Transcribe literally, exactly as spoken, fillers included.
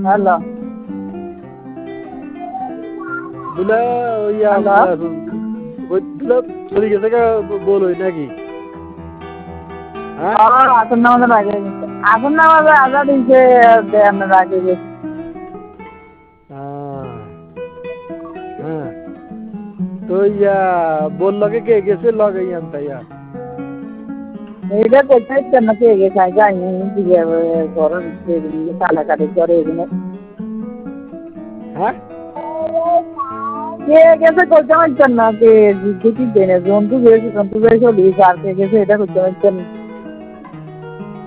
hello দুলা ইয়া দুলা চলে গেছে কা বলোই নাকি হ্যাঁ আসন নামাজের আগে গেছে আসন নামাজে আজাদ দিয়েছে আপনার আগে গেছে হ্যাঁ তো ইয়া বললকে কে গেছে লগে ইয়ান তাইয়া এইটা কোথায় কেন কে গেছে যাইনি দিয়ে ঘরের কাটাকাটি করে এগুলো হ্যাঁ কে গেছে করতে পারছেন না কে দেখি দেনে জন্তু গেছে জন্তু গেছে আর কে গেছে এটা করতে পারছেন